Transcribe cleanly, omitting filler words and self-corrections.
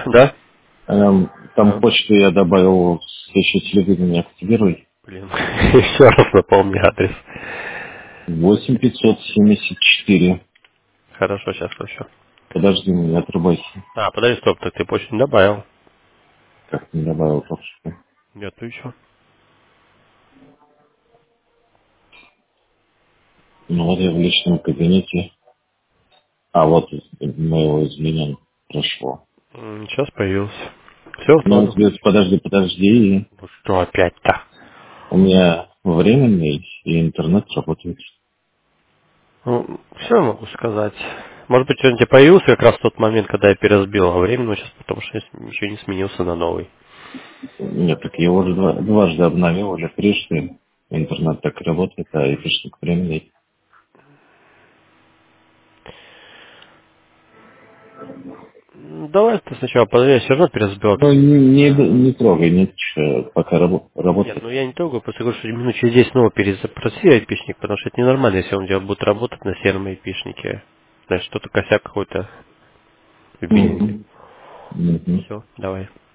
Да? Там А, почту я добавил, еще телевизор не активируй. блин. Еще раз напомни адрес. 8574. Хорошо, сейчас включу. Подожди, не отрубайся. А, подожди, стоп, так ты почту не добавил. Как не добавил только что. Нет, ты еще. Ну вот я в личном кабинете. А вот моего изменения прошло. Сейчас появился. Все, Ну, установил. вот, подожди. Ну что опять-то? У меня временный и интернет работает. Ну, все могу сказать. Может быть, он тебе появился как раз в тот момент, когда я переразбил, а временно сейчас, потому что еще не сменился на новый. Нет, так я уже дважды обновил, уже пришли. Интернет так работает, а эпишник временный. Давай ты сначала подожди, все равно переразбил. Ну, не трогай, пока Нет, работает. ну я не трогаю, просто говорю, что минут через 10 снова перезапроси айпишник, потому что это ненормально, если он у тебя будет работать на сером айпишнике. Значит, что-то косяк какой-то в бининге. Мгм. Мгм. Все, давай.